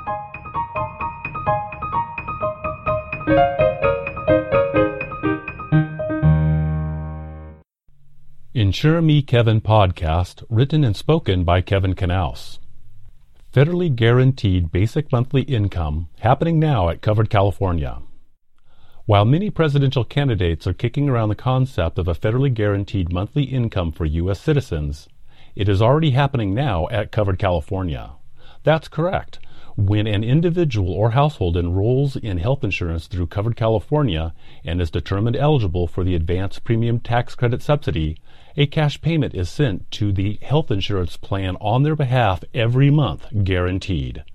Insure Me Kevin podcast, written and spoken by Kevin Knaus. Federally guaranteed basic monthly income happening now at Covered California. While many presidential candidates are kicking around the concept of a federally guaranteed monthly income for U.S. citizens, it is already happening now at Covered California. That's correct. When an individual or household enrolls in health insurance through Covered California and is determined eligible for the advanced premium tax credit subsidy, a cash payment is sent to the health insurance plan on their behalf every month, guaranteed.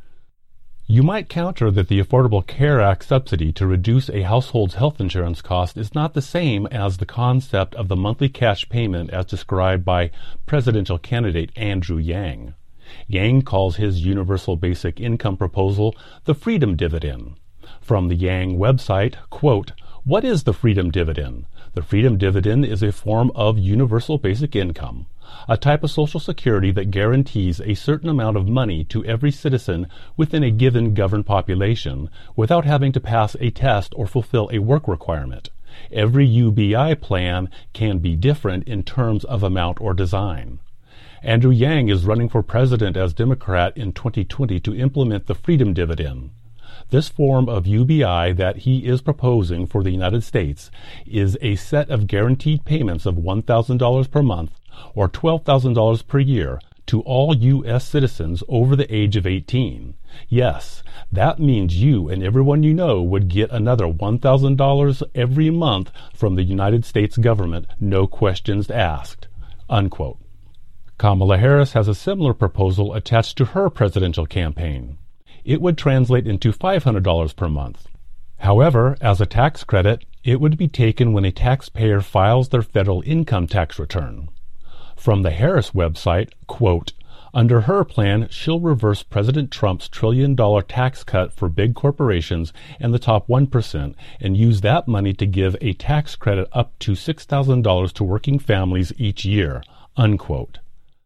You might counter that the Affordable Care Act subsidy to reduce a household's health insurance cost is not the same as the concept of the monthly cash payment as described by presidential candidate Andrew Yang. Yang calls his universal basic income proposal the Freedom Dividend. From the Yang website, quote, "What is the Freedom Dividend? The Freedom Dividend is a form of universal basic income, a type of Social Security that guarantees a certain amount of money to every citizen within a given governed population without having to pass a test or fulfill a work requirement. Every UBI plan can be different in terms of amount or design." Andrew Yang is running for president as Democrat in 2020 to implement the Freedom Dividend. This form of UBI that he is proposing for the United States is a set of guaranteed payments of $1,000 per month or $12,000 per year to all U.S. citizens over the age of 18. Yes, that means you and everyone you know would get another $1,000 every month from the United States government, no questions asked. Unquote. Kamala Harris has a similar proposal attached to her presidential campaign. It would translate into $500 per month. However, as a tax credit, it would be taken when a taxpayer files their federal income tax return. From the Harris website, quote, "Under her plan, she'll reverse President Trump's $1 trillion tax cut for big corporations and the top 1% and use that money to give a tax credit up to $6,000 to working families each year." Unquote.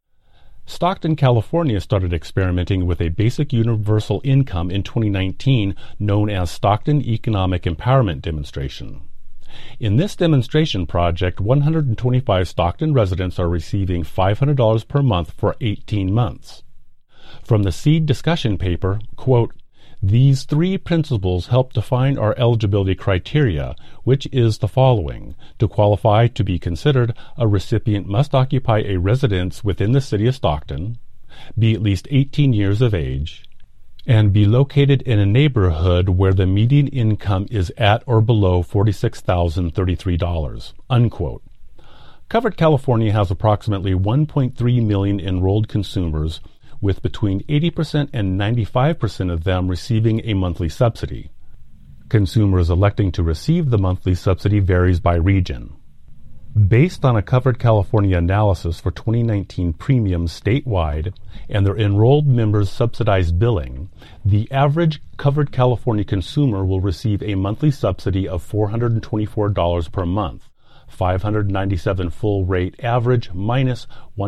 Stockton, California started experimenting with a basic universal income in 2019 known as Stockton Economic Empowerment Demonstration. In this demonstration project, 125 Stockton residents are receiving $500 per month for 18 months. From the SEED discussion paper, quote, "These three principles help define our eligibility criteria, which is the following. To qualify to be considered, a recipient must occupy a residence within the city of Stockton, be at least 18 years of age, and be located in a neighborhood where the median income is at or below $46,033. Unquote. Covered California has approximately 1.3 million enrolled consumers, with between 80% and 95% of them receiving a monthly subsidy. Consumers electing to receive the monthly subsidy varies by region. Based on a Covered California analysis for 2019 premiums statewide and their enrolled members' subsidized billing, the average Covered California consumer will receive a monthly subsidy of $424 per month, $597 full rate average minus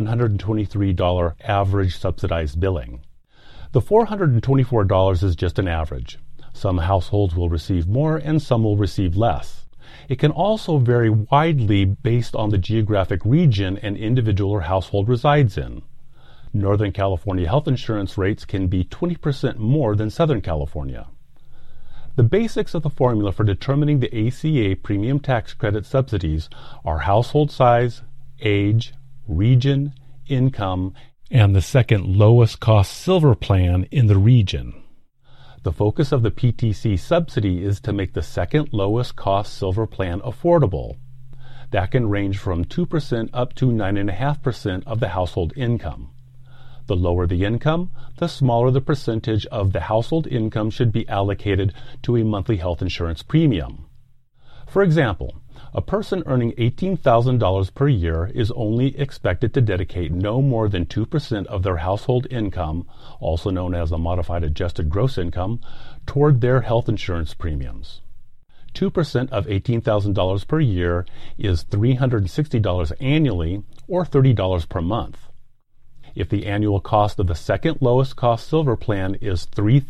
$123 average subsidized billing. The $424 is just an average. Some households will receive more and some will receive less. It can also vary widely based on the geographic region an individual or household resides in. Northern California health insurance rates can be 20% more than Southern California. The basics of the formula for determining the ACA premium tax credit subsidies are household size, age, region, income, and the second lowest cost silver plan in the region. The focus of the PTC subsidy is to make the second lowest cost silver plan affordable. That can range from 2% up to 9.5% of the household income. The lower the income, the smaller the percentage of the household income should be allocated to a monthly health insurance premium. For example, a person earning $18,000 per year is only expected to dedicate no more than 2% of their household income, also known as a modified adjusted gross income, toward their health insurance premiums. 2% of $18,000 per year is $360 annually or $30 per month. If the annual cost of the second lowest cost silver plan is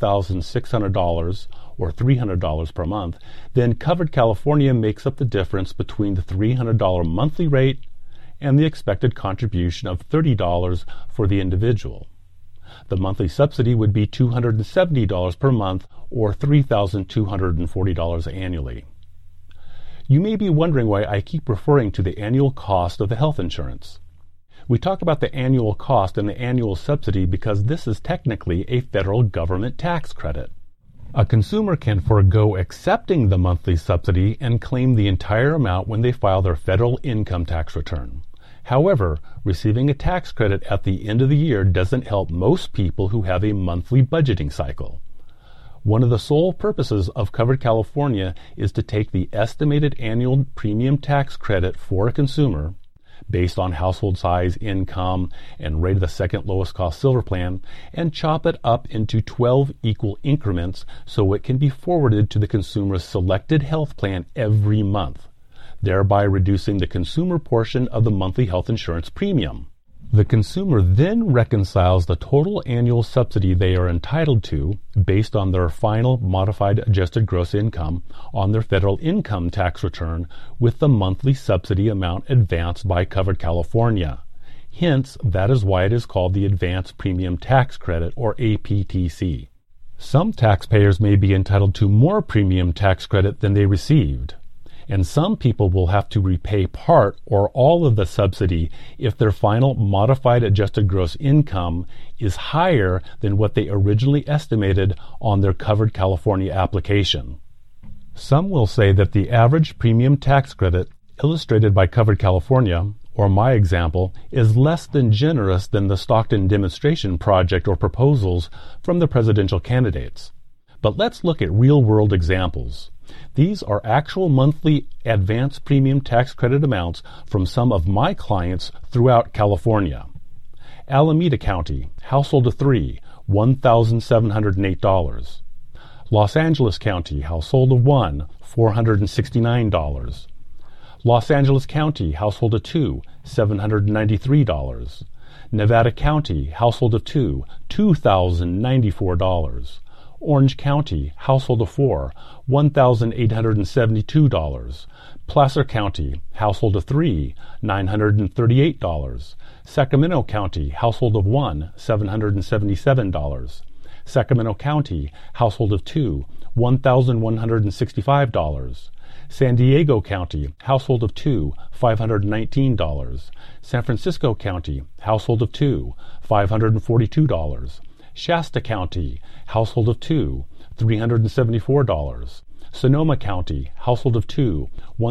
$3,600 or $300 per month, then Covered California makes up the difference between the $300 monthly rate and the expected contribution of $30 for the individual. The monthly subsidy would be $270 per month or $3,240 annually. You may be wondering why I keep referring to the annual cost of the health insurance. We talk about the annual cost and the annual subsidy because this is technically a federal government tax credit. A consumer can forego accepting the monthly subsidy and claim the entire amount when they file their federal income tax return. However, receiving a tax credit at the end of the year doesn't help most people who have a monthly budgeting cycle. One of the sole purposes of Covered California is to take the estimated annual premium tax credit for a consumer, based on household size, income, and rate of the second lowest cost silver plan, and chop it up into 12 equal increments so it can be forwarded to the consumer's selected health plan every month, thereby reducing the consumer portion of the monthly health insurance premium. The consumer then reconciles the total annual subsidy they are entitled to based on their final modified adjusted gross income on their federal income tax return with the monthly subsidy amount advanced by Covered California. Hence, that is why it is called the Advanced Premium Tax Credit, or APTC. Some taxpayers may be entitled to more premium tax credit than they received, and some people will have to repay part or all of the subsidy if their final modified adjusted gross income is higher than what they originally estimated on their Covered California application. Some will say that the average premium tax credit illustrated by Covered California, or my example, is less than generous than the Stockton demonstration project or proposals from the presidential candidates. But let's look at real-world examples. These are actual monthly advance premium tax credit amounts from some of my clients throughout California. Alameda County, household of 3, $1,708. Los Angeles County, household of 1, $469. Los Angeles County, household of 2, $793. Nevada County, household of 2, $2,094. Orange County, household of 4, $1,872. Placer County, household of 3, $938. Sacramento County, household of 1, $777. Sacramento County, household of 2, $1,165. San Diego County, household of 2, $519. San Francisco County, household of 2, $542. Shasta County, household of 2, $374. Sonoma County, household of 2,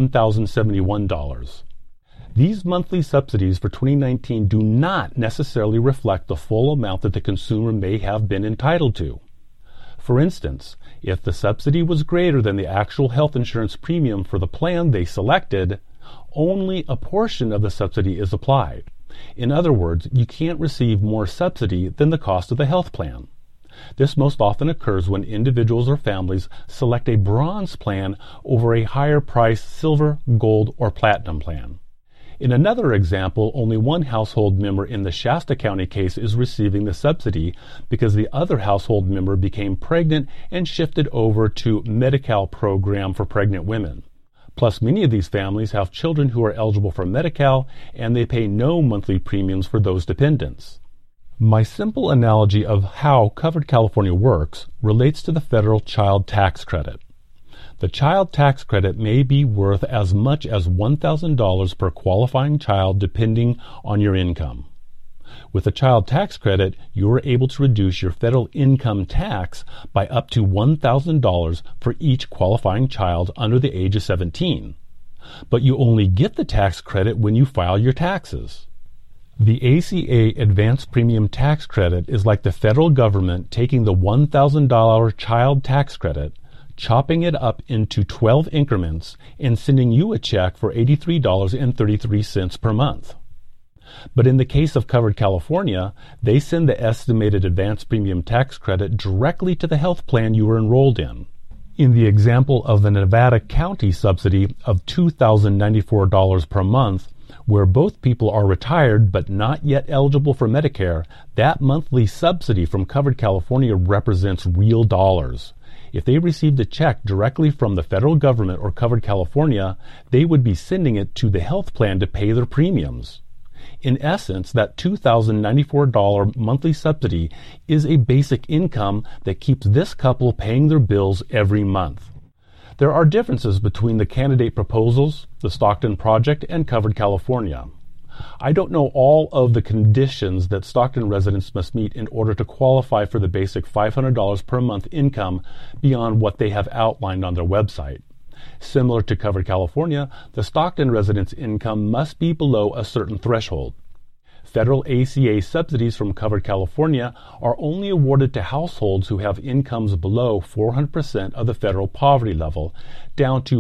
$1,071. These monthly subsidies for 2019 do not necessarily reflect the full amount that the consumer may have been entitled to. For instance, if the subsidy was greater than the actual health insurance premium for the plan they selected, only a portion of the subsidy is applied. In other words, you can't receive more subsidy than the cost of the health plan. This most often occurs when individuals or families select a bronze plan over a higher priced silver, gold, or platinum plan. In another example, only one household member in the Shasta County case is receiving the subsidy because the other household member became pregnant and shifted over to Medi-Cal program for pregnant women. Plus, many of these families have children who are eligible for Medi-Cal, and they pay no monthly premiums for those dependents. My simple analogy of how Covered California works relates to the federal child tax credit. The child tax credit may be worth as much as $1,000 per qualifying child depending on your income. With a child tax credit, you are able to reduce your federal income tax by up to $1,000 for each qualifying child under the age of 17. But you only get the tax credit when you file your taxes. The ACA Advanced Premium Tax Credit is like the federal government taking the $1,000 child tax credit, chopping it up into 12 increments, and sending you a check for $83.33 per month. But in the case of Covered California, they send the estimated advanced premium tax credit directly to the health plan you were enrolled in. In the example of the Nevada County subsidy of $2,094 per month, Where both people are retired but not yet eligible for Medicare, that monthly subsidy from Covered California represents real dollars. If they received a check directly from the federal government or Covered California, they would be sending it to the health plan to pay their premiums. In essence, that $2,094 monthly subsidy is a basic income that keeps this couple paying their bills every month. There are differences between the candidate proposals, the Stockton Project, and Covered California. I don't know all of the conditions that Stockton residents must meet in order to qualify for the basic $500 per month income beyond what they have outlined on their website. Similar to Covered California, the Stockton residents' income must be below a certain threshold. Federal ACA subsidies from Covered California are only awarded to households who have incomes below 400% of the federal poverty level, down to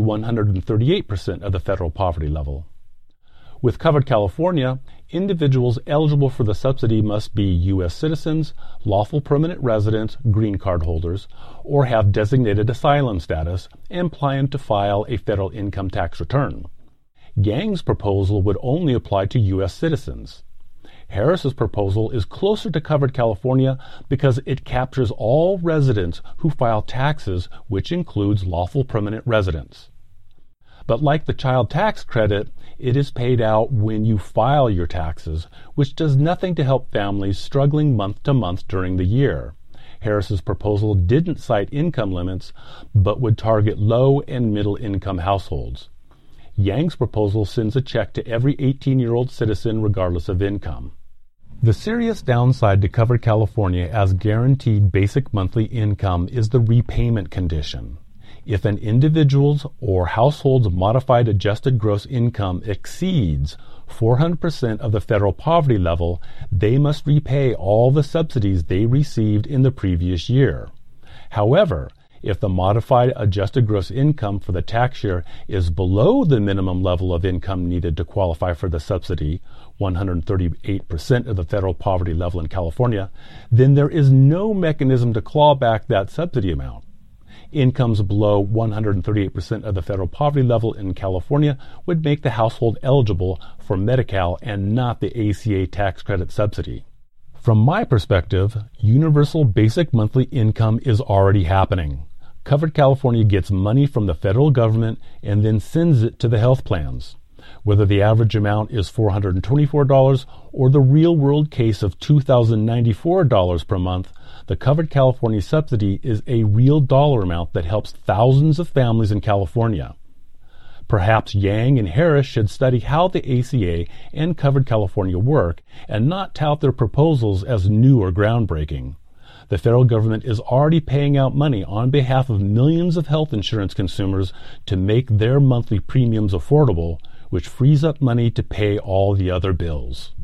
138% of the federal poverty level. With Covered California, individuals eligible for the subsidy must be U.S. citizens, lawful permanent residents, green card holders, or have designated asylum status and plan to file a federal income tax return. Yang's proposal would only apply to U.S. citizens. Harris's proposal is closer to Covered California because it captures all residents who file taxes, which includes lawful permanent residents. But like the child tax credit, it is paid out when you file your taxes, which does nothing to help families struggling month to month during the year. Harris's proposal didn't cite income limits, but would target low and middle income households. Yang's proposal sends a check to every 18-year-old citizen regardless of income. The serious downside to Covered California as guaranteed basic monthly income is the repayment condition. If an individual's or household's modified adjusted gross income exceeds 400% of the federal poverty level, they must repay all the subsidies they received in the previous year. However, if the modified adjusted gross income for the tax year is below the minimum level of income needed to qualify for the subsidy, 138% of the federal poverty level in California, then there is no mechanism to claw back that subsidy amount. Incomes below 138% of the federal poverty level in California would make the household eligible for Medi-Cal and not the ACA tax credit subsidy. From my perspective, universal basic monthly income is already happening. Covered California gets money from the federal government and then sends it to the health plans. Whether the average amount is $424 or the real-world case of $2,094 per month, the Covered California subsidy is a real dollar amount that helps thousands of families in California. Perhaps Yang and Harris should study how the ACA and Covered California work and not tout their proposals as new or groundbreaking. The federal government is already paying out money on behalf of millions of health insurance consumers to make their monthly premiums affordable, which frees up money to pay all the other bills.